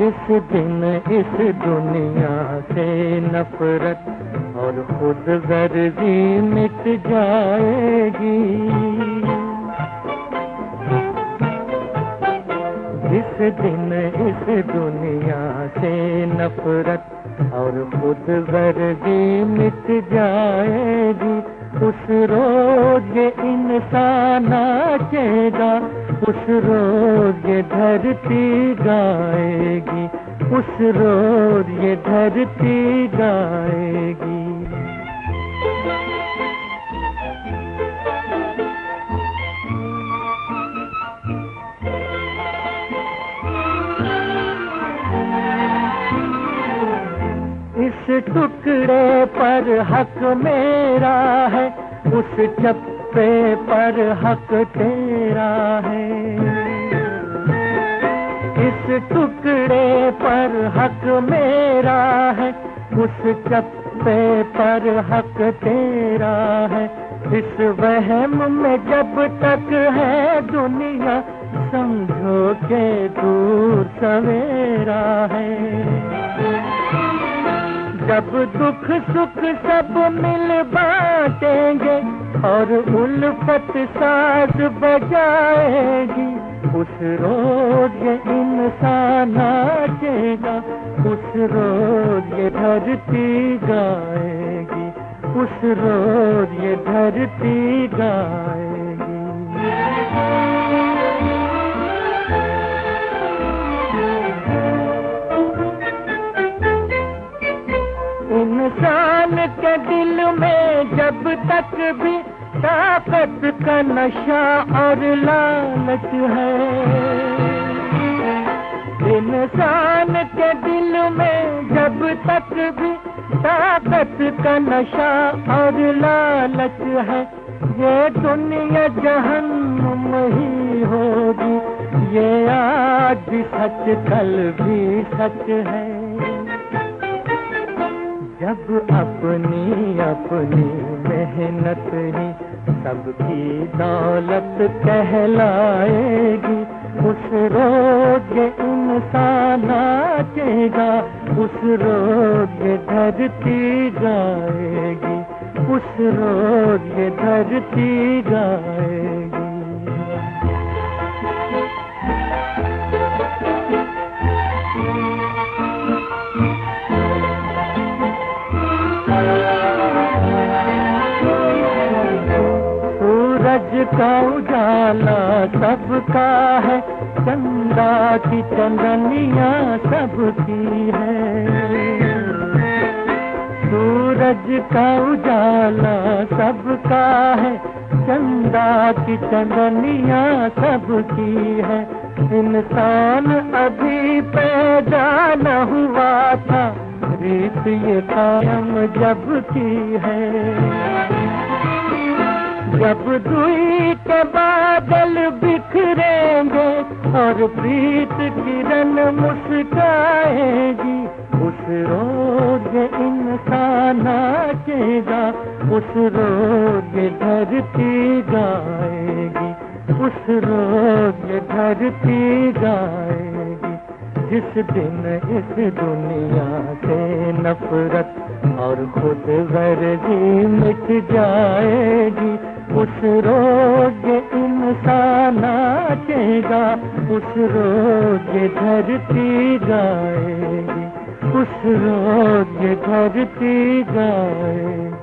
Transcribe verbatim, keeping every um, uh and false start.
जिस दिन इस दुनिया से नफरत और खुद गर्जी मिट जाएगी, जिस दिन इस दुनिया से नफरत और खुद गर्जी मिट जाएगी, उस रोज ये इंसान नाचेगा, उस रोज ये धरती गाएगी, उस रोज ये धरती गाएगी। इस टुकड़े पर हक मेरा है, उस चप्पे पर हक तेरा है। इस टुकड़े पर हक मेरा है, उस चप्पे पर हक तेरा है। इस वहम में जब तक है दुनिया, समझो के दूर सवेरा है। जब दुख सुख सब मिल बांटेंगे और उल्फत साज बजाएगी, उस रोज ये इंसान नाचेगा, उस रोज ये धरती गाएगी, उस रोज ये धरती गाएगी। इंसान के दिल में जब तक भी ताकत का नशा और लालच है, इंसान के दिल में जब तक भी ताकत का नशा और लालच है, ये दुनिया जहन्नुम ही होगी, ये आज सच कल भी सच है। जब अपनी अपनी मेहनत ही सबकी दौलत कहलाएगी, उस रोज ये इंसान नाचेगा, उस रोज ये धरती गाएगी, उस रोज ये धरती गाएगी। सूरज का उजाला सबका है, चंदा की चंदनिया सबकी है। सूरज का उजाला सबका है, चंदा की चंदनिया सबकी है। इंसान अभी पैदा न हुआ था, रीत ये कायम जब की है। जब दुई के बादल बिखरेंगे और प्रीत किरण मुस्काएगी, उस रोज इंसान नाचेगा, उस रोज धरती गाएगी, उस रोज धरती गाएगी। जिस दिन इस दुनिया से नफरत और खुद गर्जी मिट जाएगी, उस रोज इंसान नाचेगा, उस रोज धरती गाएगी, उस रोज धरती गाएगी।